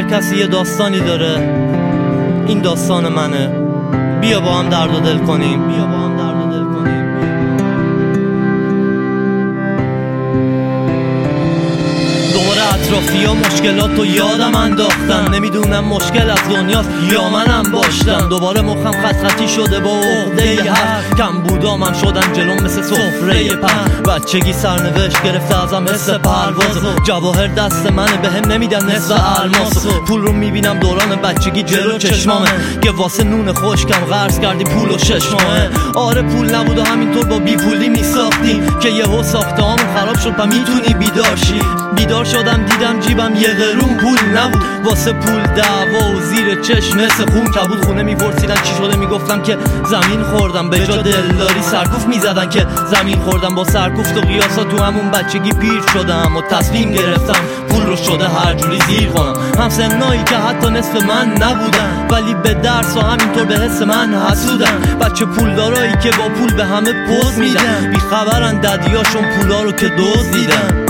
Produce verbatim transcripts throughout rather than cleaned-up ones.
هر کسی یه داستانی داره، این داستان منه. بیا با هم درد و دل کنیم، بیا با هم درد و دل کنیم. دوباره اطرافی ها مشکلات رو یادم انداختن، نمیدونم مشکل از دنیاست یا منم باشتم. دوباره مخم خط خطی شده با عقده هر کم بودا من شدم جلوم مثل سفره پن. بچگی سرنوشت گرفته ازم حس پرواز، جواهر دست منه بهم نمیدن نصف الماس. پول رو میبینم دوران بچگی جلو چشمامه که واسه نون خشکم قرض کردی پول و شش ماهه. آره پول نبود و همینطور با بی پولی میساختیم که یهو ساخته‌هامون خراب شد و میتونی بیدار شی. بیدار شدم دیدم جیبم یه قرون پول نبود، واسه پول دعوا و زیر چشم مثل خون کبود. خونه میپرسیدن چی شده میگفتم که زمین خوردم، به جا دلداری سرکوف میزدن که زمین خوردم. با سرکوفت و قیاسا تو همون بچگی پیر شدم و تصمیم گرفتم پول رو شده هر جوری زیر کنم. همسنایی که حتی نصف من نبودن ولی به درس و همینطور به حس من حسودن. بچه پولدارایی که با پول به همه پوز میدن، بیخبرن ددیاشون پولا رو که دزدیدن.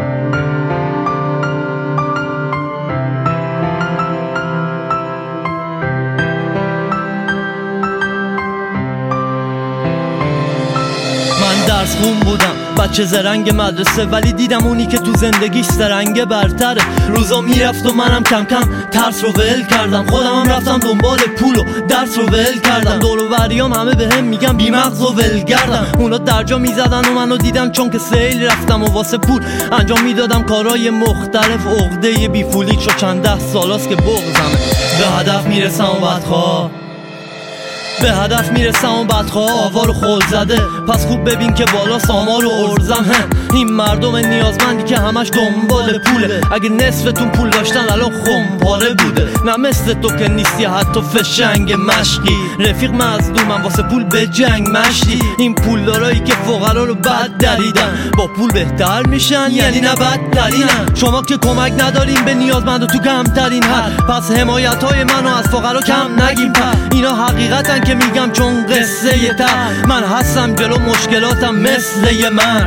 درس خون بودم بچه زرنگ مدرسه، ولی دیدم اونی که تو زندگیش سرنگه برتره. روزا میرفت و منم کم کم ترس رو ول کردم، خودم هم رفتم دنبال پول و درس رو ول کردم. دور و بریام همه به هم میگم بیمغز و ولگردم، اونا درجا میزدن و منو دیدم چون که سیل رفتم و واسه پول انجام میدادم کارهای مختلف. عقده بی پولی چو چند ده سالاست که بغضمه، به هدف میرسم و بدخواه به هدف میرسم و بدخواه آوار خل زده. پس خوب ببین که بالا سامار و ارزم. این مردم نیازمندی که همش دنبال پوله، اگه نصفتون پول داشتن الان خمپاره بوده. نه مثل تو که نیستی حتی فشنگ مشقی، رفیق مظلومم واسه پول به جنگ مشتی. این پولدارایی که فقرا رو بد دریدن با پول بهتر میشن، یعنی نه بدترینن. شما که کمک ندارین به نیازمند تو کمترین حد، پس حمایت های منو از فقرا کم نگیم. پر اینا حقیقتن که میگم چون قصه یه تر، من هستم جلو مشکلاتم مثل یه مرد.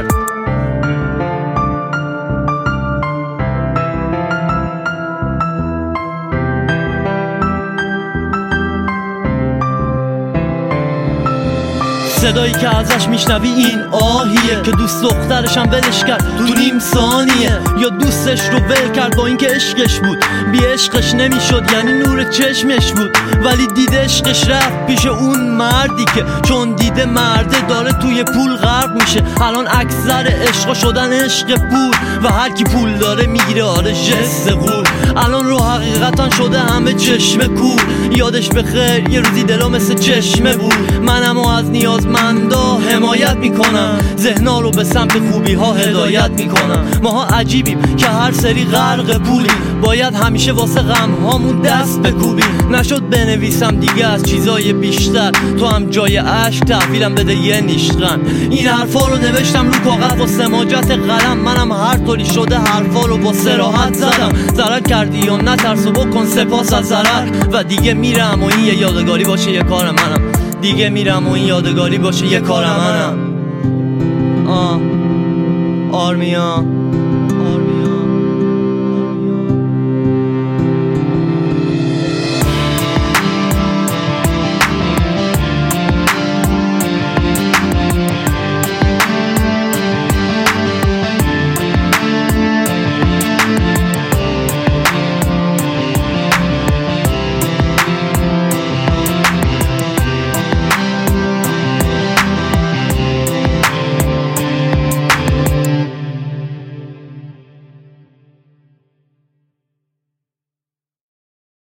صدایی که ازش میشنوی این آهیه که دوست دخترشم ولش کرد تو نیم ثانیه، یا دوستش رو ول کرد با اینکه عشقش بود. بی عشقش نمیشد یعنی نور چشمش بود، ولی دیده عشقش رفت پیش اون مردی که چون دیده مرده داره توی پول غرق میشه. الان اکثر عشقا شدن عشق پول و هر کی پول داره میگیره آره جس غول. الان رو حقیقتا شده همه چشم کور. یادش بخیر یه روزی دلا مثل چشمه بود. منم و از نیاز مندا حمایت میکنم، ذهنا رو به سمت خوبی ها هدایت میکنم. ماها عجیبیم که هر سری غرق پولیم، باید همیشه واسه غم هامون دست بکوبیم. نشد بنویسم دیگه از چیزای بیشتر، تو هم جای عشق تحویلم بده یه نیشتن. این حرفا رو نوشتم رو کاغذ با سماجت قلم، منم هر طوری شده حرفا رو با صراحت زدم. ضرر کردی یا نترس و بکن سپاس از ضرر، و دیگه میرم و این یه یادگاری باشه یه کار منم. دیگه میرم و این یادگاری باشه یه کار منم. آه آرمیا